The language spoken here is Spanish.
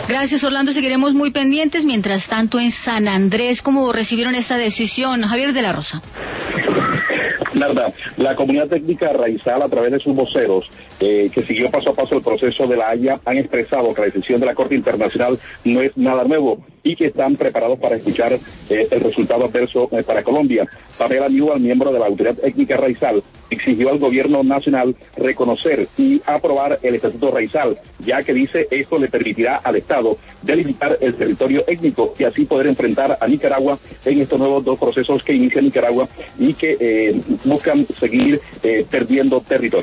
Gracias, Orlando. Seguiremos muy pendientes. Mientras tanto, en San Andrés, ¿cómo recibieron esta decisión? Javier de la Rosa. Nada, la comunidad técnica raizal, a través de sus voceros, que siguió paso a paso el proceso de la Haya, han expresado que la decisión de la Corte Internacional no es nada nuevo y que están preparados para escuchar el resultado adverso para Colombia. Pamela Newell, miembro de la autoridad étnica raizal, exigió al gobierno nacional reconocer y aprobar el Estatuto Raizal, ya que dice esto le permitirá al Estado delimitar el territorio étnico y así poder enfrentar a Nicaragua en estos nuevos dos procesos que inicia Nicaragua y que buscan seguir perdiendo territorio.